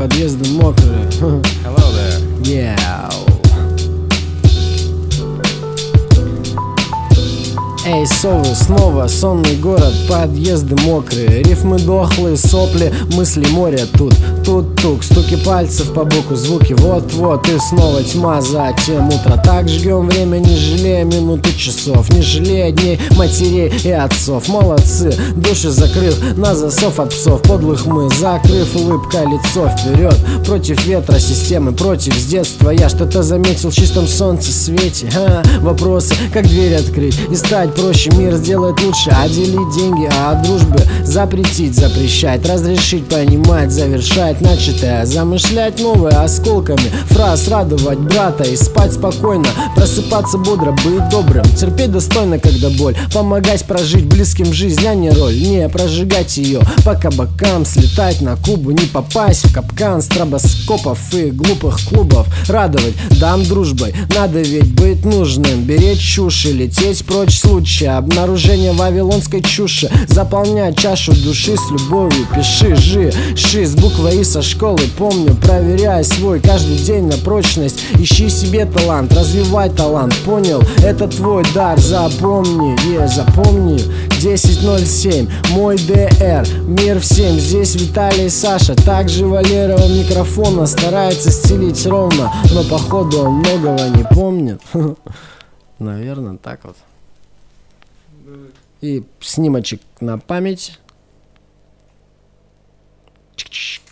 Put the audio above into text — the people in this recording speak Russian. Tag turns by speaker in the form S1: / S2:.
S1: подъезды мокрые.
S2: Hello there.
S1: Yeah. Эй, совы, снова сонный город, подъезды мокрые, рифмы дохлые, сопли, мысли море тут. Тук-тук, стуки пальцев по боку, звуки вот-вот, и снова тьма, затем утро. Так жгем время, не жалея минут и часов, не жалея дней матерей и отцов. Молодцы, души закрыв на засов от псов подлых мы, закрыв улыбка лицо вперед. Против ветра системы, против с детства я что-то заметил в чистом солнце свете. Вопросы, как дверь открыть и стать проще, мир сделать лучше, а делить деньги, а от дружбы запретить, запрещать, разрешить, понимать, завершать начатое, замышлять новое осколками фраз, радовать брата и спать спокойно, просыпаться бодро, быть добрым, терпеть достойно, когда боль, помогать прожить близким жизнь, а не роль, не прожигать ее по кабакам, слетать на Кубу, не попасть в капкан стробоскопов и глупых клубов, радовать дам дружбой, надо ведь быть нужным, беречь чушь и лететь прочь случая, обнаружение вавилонской чуши, заполнять чашу души с любовью, пиши, ши с буквой И со школы помню, проверяй свой каждый день на прочность, ищи себе талант, развивай талант, понял, это твой дар, запомни, запомни. 10:07, мой ДР, мир всем, здесь Виталий и Саша, также Валера у микрофона старается стелить ровно, но походу он многого не помнит. Наверное, так вот. И снимочек на память.